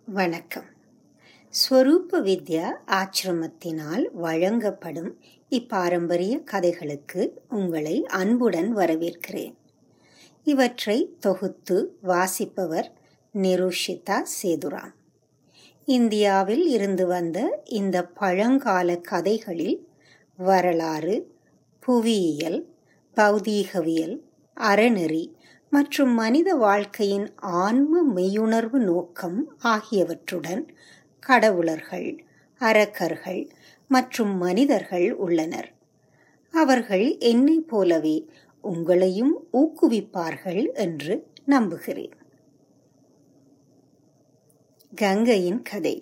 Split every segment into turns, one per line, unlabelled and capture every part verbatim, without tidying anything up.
வணக்கம். ஸ்வரூப வித்யா ஆசிரமத்தினால் வழங்கப்படும் இப்பாரம்பரிய கதைகளுக்கு உங்களை அன்புடன் வரவேற்கிறேன். இவற்றை தொகுத்து வாசிப்பவர் நிருஷிதா சேதுராம். இந்தியாவில் இருந்து வந்த இந்த பழங்கால கதைகளில் வரலாறு, புவியியல், பௌதீகவியல், அறநெறி மற்றும் மனித வாழ்க்கையின் ஆன்ம மெய்யுணர்வு நோக்கம் ஆகியவற்றுடன் கடவுளர்கள், அரக்கர்கள் மற்றும் மனிதர்கள் உள்ளனர். அவர்கள் என்னைப் போலவே உங்களையும் ஊக்குவிப்பார்கள் என்று நம்புகிறேன். கங்கையின் கதை.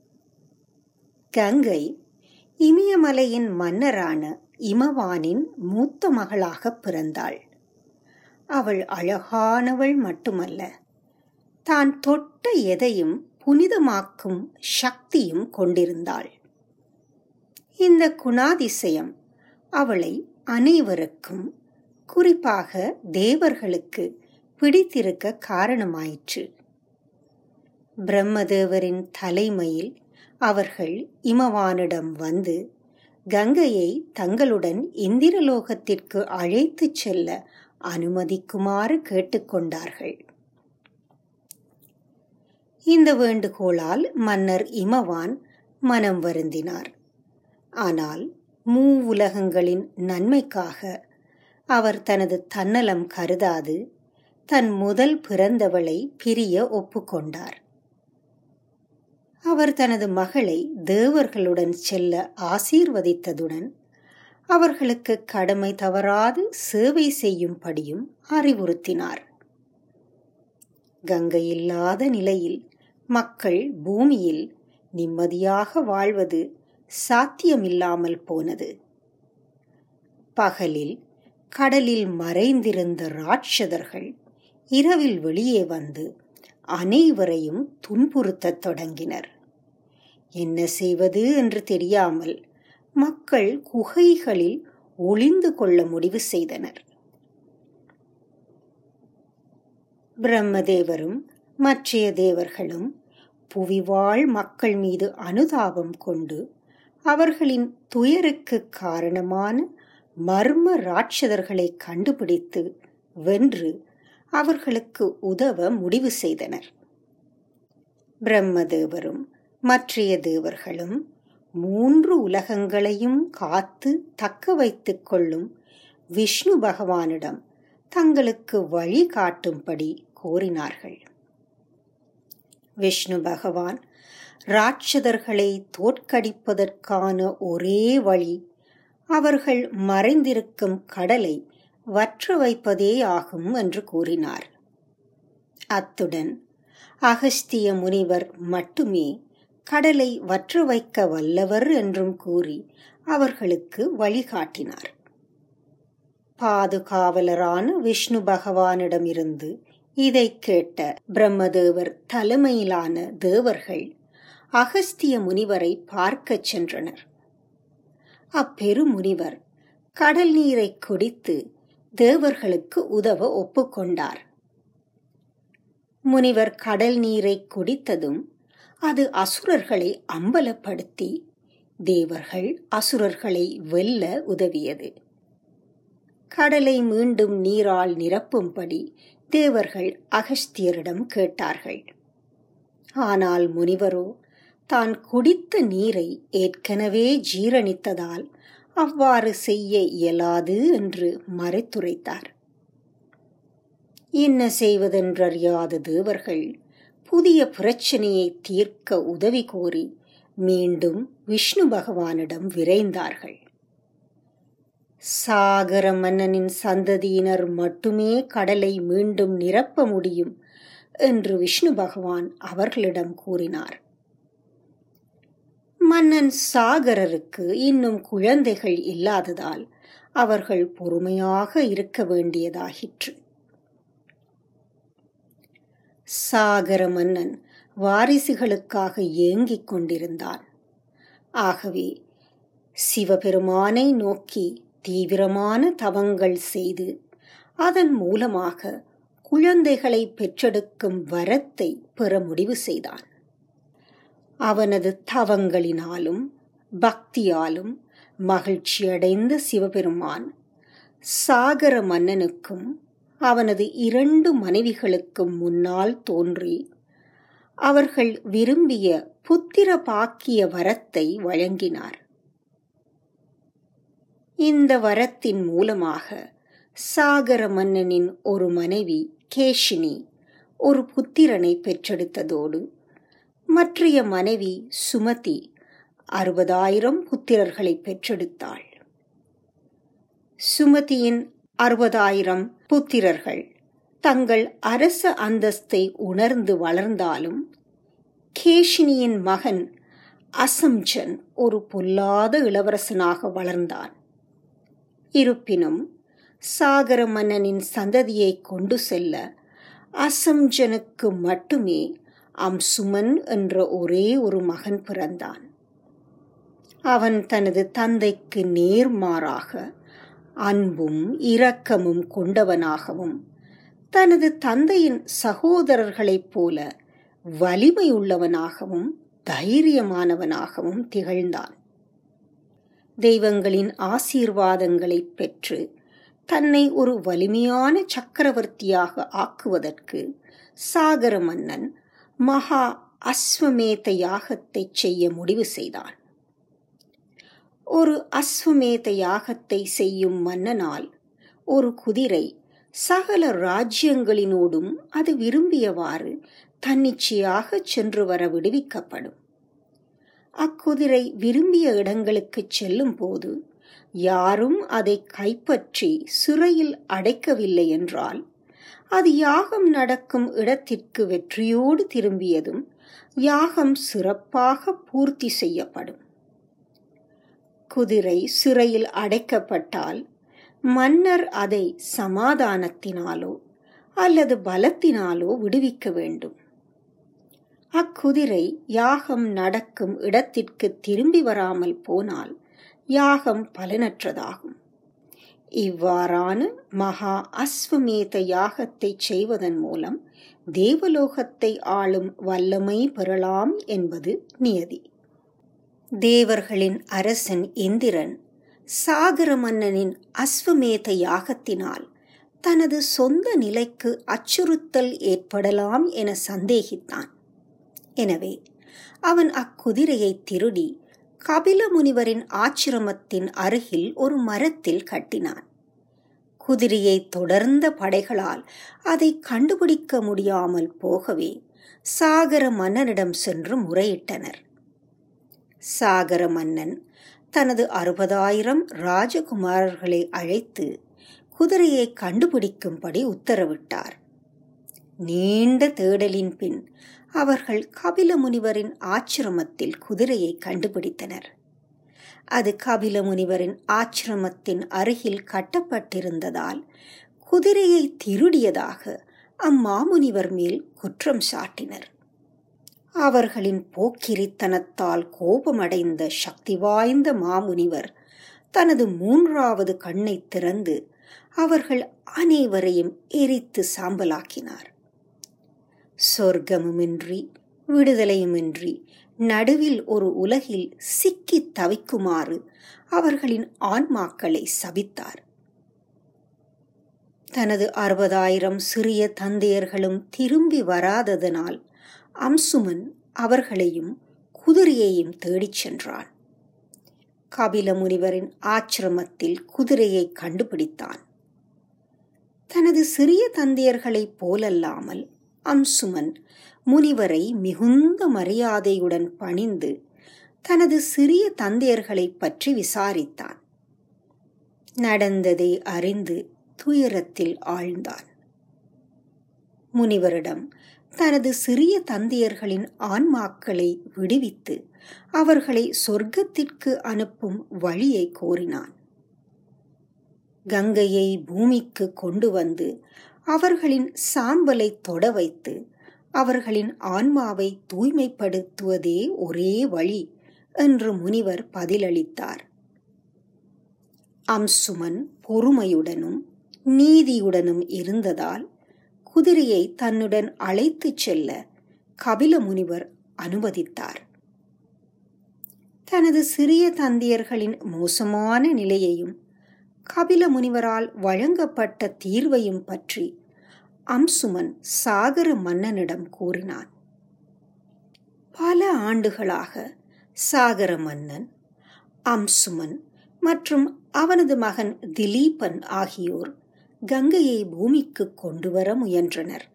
கங்கை இமயமலையின் மன்னரான இமவானின் மூத்த மகளாக பிறந்தாள். அவள் அழகானவள் மட்டுமல்ல, தான் தொட்ட எதையும் புனிதமாக்கும் சக்தியும் கொண்டிருந்தாள். இந்த குணாதிசயம் அவளை அனைவருக்கும், குறிப்பாக தேவர்களுக்கு பிடித்திருக்க காரணமாயிற்று. பிரம்மதேவரின் தலைமையில் அவர்கள் இமவானிடம் வந்து கங்கையை தங்களுடன் இந்திரலோகத்திற்கு அழைத்துச் செல்ல அனுமதிக்குமாறு கேட்டுக்கொண்டார்கள். இந்த வேண்டுகோளால் மன்னர் இமவான் மனம் வருந்தினார். ஆனால் மூ உலகங்களின் நன்மைக்காக அவர் தனது தன்னலம் கருதாது தன் முதல் பிறந்தவளை பிரிய ஒப்புக்கொண்டார். அவர் தனது மகளை தேவர்களுடன் செல்ல ஆசீர்வதித்ததுடன் அவர்களுக்கு கடமை தவறாது சேவை செய்யும்படியும் அறிவுறுத்தினார். கங்கை இல்லாத நிலையில் மக்கள் பூமியில் நிம்மதியாக வாழ்வது சாத்தியமில்லாமல் போனது. பகலில் கடலில் மறைந்திருந்த ராட்சதர்கள் இரவில் வெளியே வந்து அனைவரையும் துன்புறுத்தத் தொடங்கினர். என்ன செய்வது என்று தெரியாமல் மக்கள் குகைகளில் ஒளிந்து கொள்ள முடிவு செய்தனர். பிரம்மதேவரும் மற்றைய தேவர்களும் புவிவாழ் மக்கள் மீது அனுதாபம் கொண்டு அவர்களின் துயருக்கு காரணமான மர்ம ராட்சதர்களை கண்டுபிடித்து வென்று அவர்களுக்கு உதவ முடிவு செய்தனர். பிரம்மதேவரும் மற்றைய தேவர்களும் மூன்று உலகங்களையும் காத்து தக்க வைத்துக் கொள்ளும் விஷ்ணு பகவானிடம் தங்களுக்கு வழி காட்டும்படி கோரினார்கள். விஷ்ணு பகவான் ராட்சதர்களை தோற்கடிப்பதற்கான ஒரே வழி அவர்கள் மறைந்திருக்கும் கடலை வற்ற வைப்பதே ஆகும் என்று கூறினார். அத்துடன் அகஸ்திய முனிவர் மட்டுமே கடலை வற்ற வைக்க வல்லவர் என்றும் கூறி அவர்களுக்கு வழிகாட்டினார். பாதுகாவலரான விஷ்ணு பகவானிடமிருந்து இதை கேட்ட பிரம்மதேவர் தலைமையிலான தேவர்கள் அகஸ்திய முனிவரை பார்க்கச் சென்றனர். அப்பெருமுனிவர் கடல் நீரை குடித்து தேவர்களுக்கு உதவ ஒப்புக்கொண்டார். முனிவர் கடல் நீரை குடித்ததும் அது அசுரர்களை அம்பலப்படுத்தி தேவர்கள் அசுரர்களை வெல்ல உதவியது. கடலை மீண்டும் நீரால் நிரப்பும்படி தேவர்கள் அகஸ்தியரிடம் கேட்டார்கள். ஆனால் முனிவரோ தான் குடித்த நீரை ஏற்கனவே ஜீரணித்ததால் அவ்வாறு செய்ய இயலாது என்று மறைத்துரைத்தார். என்ன செய்வதென்றறியாத தேவர்கள் புதிய பிரச்சனையை தீர்க்க உதவி கோரி மீண்டும் விஷ்ணு பகவானிடம் விரைந்தார்கள். சாகர மன்னனின் சந்ததியினர் மட்டுமே கடலை மீண்டும் நிரப்ப முடியும் என்று விஷ்ணு பகவான் அவர்களிடம் கூறினார். மன்னன் சாகரருக்கு இன்னும் குழந்தைகள் இல்லாததால் அவர்கள் பொறுமையாக இருக்க வேண்டியதாயிற்று. சாகர மன்னன் வாரிசுகளுக்காக ஏங்கிக் கொண்டிருந்தான். ஆகவே சிவபெருமானை நோக்கி தீவிரமான தவங்கள் செய்து அதன் மூலமாக குழந்தைகளை பெற்றெடுக்கும் வரத்தை பெற முடிவு செய்தான். அவனது தவங்களினாலும் பக்தியாலும் மகிழ்ச்சியடைந்த சிவபெருமான் சாகர மன்னனுக்கும் அவனது இரண்டு மனைவிகளுக்கும் முன்னால் தோன்றி அவர்கள் விரும்பிய புத்திர பாக்கிய வரத்தை வழங்கினார். இந்த வரத்தின் மூலமாக சாகர மன்னனின் ஒரு மனைவி கேஷினி ஒரு புத்திரனை பெற்றெடுத்ததோடு மற்றைய மனைவி சுமதி அறுபதாயிரம் புத்திரர்களை பெற்றெடுத்தாள். சுமதியின் அறுபதாயிரம் புத்திரர்கள் தங்கள் அரச அந்தஸ்தை உணர்ந்து வளர்ந்தாலும் கேஷினியின் மகன் அசம்ஜன் ஒரு பொல்லாத இளவரசனாக வளர்ந்தான். இருப்பினும் சாகர மன்னனின் சந்ததியை கொண்டு செல்ல அசம்ஜனுக்கு மட்டுமே அம்சுமன் என்ற ஒரே ஒரு மகன் பிறந்தான். அவன் தனது தந்தைக்கு நேர்மாறாக அன்பும் இரக்கமும் கொண்டவனாகவும் தனது தந்தையின் சகோதரர்களைப் போல வலிமையுள்ளவனாகவும் தைரியமானவனாகவும் திகழ்ந்தான். தெய்வங்களின் ஆசீர்வாதங்களை பெற்று தன்னை ஒரு வலிமையான சக்கரவர்த்தியாக ஆக்குவதற்கு சாகர மன்னன் மகா அஸ்வமேத யாகத்தை செய்ய முடிவு செய்தான். ஒரு அஸ்வமேத யாகத்தை செய்யும் மன்னனால் ஒரு குதிரை சகல ராஜ்யங்களினோடும் அது விரும்பியவாறு தன்னிச்சையாக சென்று வர விடுவிக்கப்படும். அக்குதிரை விரும்பிய இடங்களுக்கு செல்லும் போது யாரும் அதை கைப்பற்றி சிறையில் அடைக்கவில்லை என்றால் அது யாகம் நடக்கும் இடத்திற்கு வெற்றியோடு திரும்பியதும் யாகம் சிறப்பாக பூர்த்தி செய்யப்படும். குதிரை சிறையில் அடைக்கப்பட்டால் மன்னர் அதை சமாதானத்தினாலோ அல்லது பலத்தினாலோ விடுவிக்க வேண்டும். அக்குதிரை யாகம் நடக்கும் இடத்திற்கு திரும்பி வராமல் போனால் யாகம் பலனற்றதாகும். இவ்வாறான மகா அஸ்வமேத யாகத்தை செய்வதன் மூலம் தேவலோகத்தை ஆளும் வல்லமை பெறலாம் என்பது நியதி. தேவர்களின் அரசன் இந்திரன் சாகர மன்னனின் அஸ்வமேத யாகத்தினால் தனது சொந்த நிலைக்கு அச்சுறுத்தல் ஏற்படலாம் என சந்தேகித்தான். எனவே அவன் அக்குதிரையை திருடி கபில முனிவரின் ஆச்சிரமத்தின் அருகில் ஒரு மரத்தில் கட்டினான். குதிரையை தொடர்ந்த படைகளால் அதை கண்டுபிடிக்க முடியாமல் போகவே சாகர மன்னனிடம் சென்று முறையிட்டனர். சாகர மன்னன் தனது அறுபதாயிரம் ராஜகுமாரர்களை அழைத்து குதிரையை கண்டுபிடிக்கும்படி உத்தரவிட்டார். நீண்ட தேடலின் பின் அவர்கள் கபில முனிவரின் ஆச்சிரமத்தில் குதிரையை கண்டுபிடித்தனர். அது கபில முனிவரின் ஆச்சிரமத்தின் அருகில் கட்டப்பட்டிருந்ததால் குதிரையை திருடியதாக அம்மாமுனிவர் மேல் குற்றம் சாட்டினர். அவர்களின் போக்கிரித்தனத்தால் கோபமடைந்த சக்தி வாய்ந்த மாமுனிவர் தனது மூன்றாவது கண்ணை திறந்து அவர்கள் அனைவரையும் எரித்து சாம்பலாக்கினார். சொர்க்கமுமின்றி விடுதலையுமின்றி நடுவில் ஒரு உலகில் சிக்கி தவிக்குமாறு அவர்களின் ஆன்மாக்களை சபித்தார். தனது அறுபதாயிரம் சிறிய தந்தையர்களும் திரும்பி வராததனால் அம்சுமன் அவர்களையும் குதிரையையும் தேடிச் சென்றான். கபில முனிவரின் ஆச்சிரமத்தில் குதிரையை கண்டுபிடித்தான். தனது சிறிய தந்தையர்களைப் போலல்லாமல் அம்சுமன் முனிவரை மிகுந்த மரியாதையுடன் பணிந்து தனது சிறிய தந்தையர்களை பற்றி விசாரித்தான். நடந்ததை அறிந்து துயரத்தில் ஆழ்ந்தான். முனிவரிடம் தனது சிறிய தந்தையர்களின் ஆன்மாக்களை விடுவித்து அவர்களை சொர்க்கத்திற்கு அனுப்பும் வழியை கோரினான். கங்கையை பூமிக்கு கொண்டு வந்து அவர்களின் சாம்பலை தொட வைத்து அவர்களின் ஆன்மாவை தூய்மைப்படுத்துவதே ஒரே வழி என்று முனிவர் பதிலளித்தார். அம்சுமன் பொறுமையுடனும் நீதியுடனும் இருந்ததால் குதிரையை தன்னுடன் அழைத்துச் செல்ல கபில முனிவர் அனுமதித்தார். தனது சிறிய தந்தையர்களின் மோசமான நிலையையும் கபில முனிவரால் வழங்கப்பட்ட தீர்வையும் பற்றி அம்சுமன் சாகர மன்னனிடம் கூறினான். பல ஆண்டுகளாக சாகர மன்னன், அம்சுமன் மற்றும் அவனது மகன் திலீபன் ஆகியோர் கங்கையை பூமிக்கு கொண்டு வர முயன்றனர்.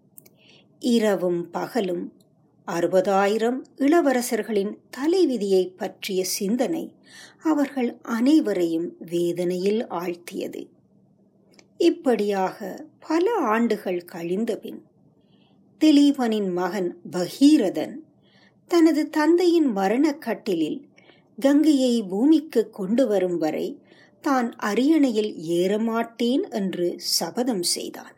இரவும் பகலும் அறுபதாயிரம் இளவரசர்களின் தலைவிதியை பற்றிய சிந்தனை அவர்கள் அனைவரையும் வேதனையில் ஆழ்த்தியது. இப்படியாக பல ஆண்டுகள் கழிந்தபின் திலீபனின் மகன் பகீரதன் தனது தந்தையின் மரணக்கட்டிலில் கங்கையை பூமிக்கு கொண்டு வரும் வரை தான் அரியணையில் ஏறமாட்டேன் என்று சபதம் செய்தான்.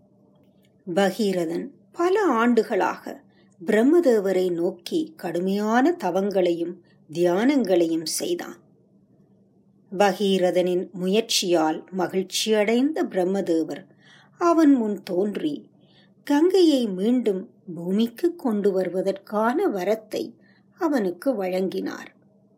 பகீரதன் பல ஆண்டுகளாக பிரம்மதேவரை நோக்கி கடுமையான தவங்களையும் தியானங்களையும் செய்தான். பகீரதனின் முயற்சியால் மகிழ்ச்சியடைந்த பிரம்மதேவர் அவன் முன் தோன்றி கங்கையை மீண்டும் பூமிக்கு கொண்டு வருவதற்கான வரத்தை அவனுக்கு வழங்கினார்.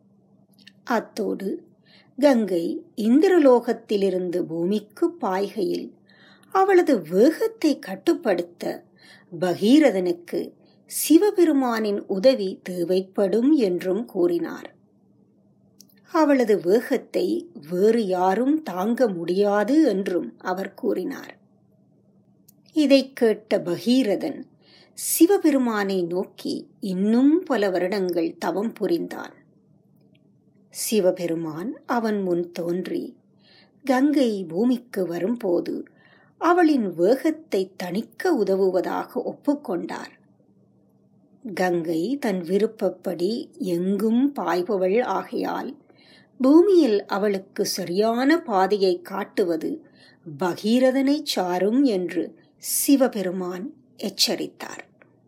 அத்தோடு கங்கை இந்திரலோகத்திலிருந்து பூமிக்கு பாய்கையில் அவளது வேகத்தை கட்டுப்படுத்த பகீரதனுக்கு சிவபெருமானின் உதவி தேவைப்படும் என்றும் கூறினார். அவளது வேகத்தை வேறு யாரும் தாங்க முடியாது என்றும் அவர் கூறினார். இதை கேட்ட பகீரதன் சிவபெருமானை நோக்கி இன்னும் பல வருடங்கள் தவம் புரிந்தான். சிவபெருமான் அவன் முன் தோன்றி கங்கை பூமிக்கு வரும்போது அவளின் வேகத்தை தணிக்க உதவுவதாக ஒப்புக்கொண்டார். கங்கை தன் விருப்பப்படி எங்கும் பாய்பவள் ஆகையால் பூமியில் அவளுக்கு சரியான பாதையை காட்டுவது பகீரதனை சாரும் என்று சிவபெருமான் எச்சரித்தார்.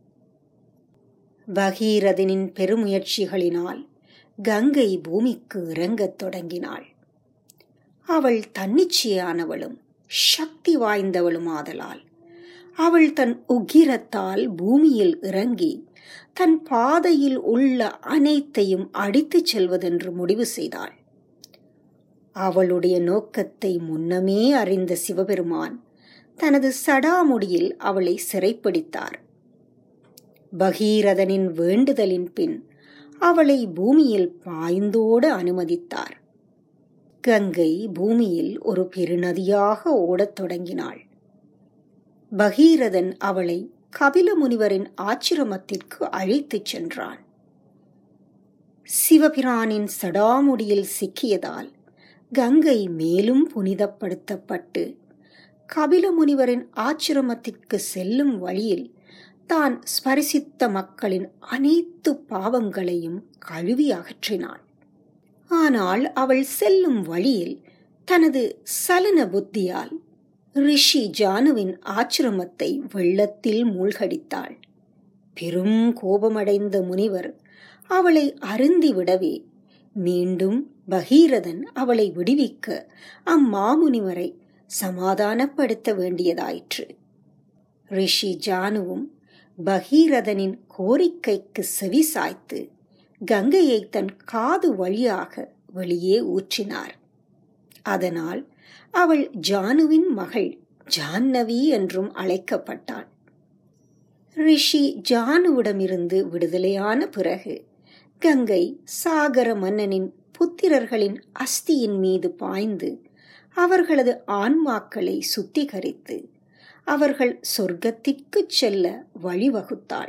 பகீரதனின் பெருமுயற்சிகளினால் கங்கை பூமிக்கு இறங்கத் தொடங்கினாள். அவள் தன்னிச்சையானவளும் சக்தி வாய்ந்தவளுமாதலால் அவள் தன் உக்கிரத்தால் பூமியில் இறங்கி தன் பாதையில் உள்ள அனைத்தையும் அடித்துச் செல்வதென்று முடிவு செய்தாள். அவளுடைய நோக்கத்தை முன்னமே அறிந்த சிவபெருமான் தனது சடாமுடியில் அவளை சிறைப்பிடித்தார். பகீரதனின் வேண்டுதலின் பின் அவளை பூமியில் பாய்ந்தோட அனுமதித்தார். கங்கை பூமியில் ஒரு பெருநதியாக ஓடத் தொடங்கினாள். பகீரதன் அவளை கபில முனிவரின் ஆச்சிரமத்திற்கு அழைத்துச் சென்றான். சிவபிரானின் சடாமுடியில் சிக்கியதால் கங்கை மேலும் புனிதப்படுத்தப்பட்டு கபில முனிவரின் ஆச்சிரமத்திற்கு செல்லும் வழியில் தான் ஸ்பரிசித்த மக்களின் அனைத்து பாவங்களையும் கழுவி அகற்றினாள். ஆனால் அவள் செல்லும் வழியில் தனது சலன புத்தியால் ரிஷி ஜானுவின் ஆச்சிரமத்தை வெள்ளத்தில் மூழ்கடித்தாள். பெரும் கோபமடைந்த முனிவர் அவளை அருந்திவிடவே மீண்டும் பகீரதன் அவளை விடுவிக்க அம்மாமுனிவரை சமாதானப்படுத்த வேண்டியதாயிற்று. ரிஷி ஜானுவும் பகீரதனின் கோரிக்கைக்கு செவி சாய்த்து கங்கையை தன் காது வழியாக வெளியே ஊற்றினார். அதனால் அவள் ஜானுவின் மகள் ஜான்னவி என்றும் அழைக்கப்பட்டாள். ரிஷி ஜானுவிடமிருந்து விடுதலையான பிறகு கங்கை சாகர மன்னனின் புத்திரர்களின் அஸ்தியின் மீது பாய்ந்து அவர்களது ஆன்மாக்களை சுத்திகரித்து அவர்கள் சொர்க்கத்திற்கு செல்ல வழிவகுத்தாள்.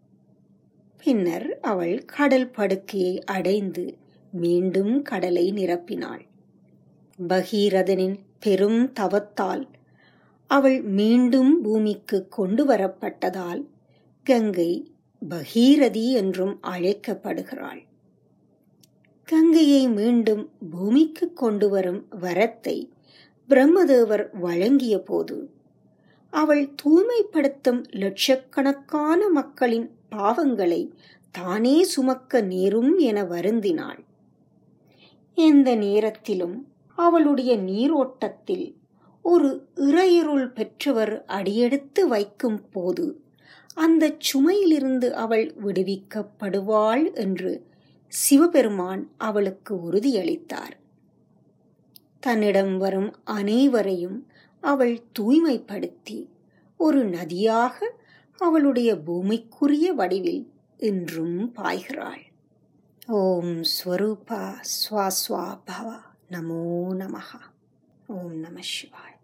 பின்னர் அவள் கடல் படுக்கையை அடைந்து மீண்டும் கடலை நிரப்பினாள். பகீரதனின் பெரும் தவத்தால் அவள் மீண்டும் பூமிக்கு கொண்டு வரப்பட்டதால் கங்கை பகீரதி என்றும் அழைக்கப்படுகிறாள். கங்கையை மீண்டும் பூமிக்கு கொண்டு வரும் வரத்தை பிரம்மதேவர் வழங்கிய போது அவள் தூய்மைப்படுத்தும் லட்சக்கணக்கான மக்களின் பாவங்களை தானே சுமக்க நேரும் என வருந்தினாள். எந்த நேரத்திலும் அவளுடைய நீரோட்டத்தில் ஒரு இறையருள் பெற்றவர் அடியெடுத்து வைக்கும் போது அந்த சுமையிலிருந்து அவள் விடுவிக்கப்படுவாள் என்று சிவபெருமான் அவளுக்கு உறுதியளித்தார். தன்னிடம் வரும் அனைவரையும் அவள் தூய்மைப்படுத்தி ஒரு நதியாக அவளுடைய பூமிக்குரிய வடிவில் இன்றும் பாய்கிறாள். ஓம் ஸ்வரூபா ஸ்வாஸ்வா பவ. நமோ நமஹ. ஓம் நம சிவாய்.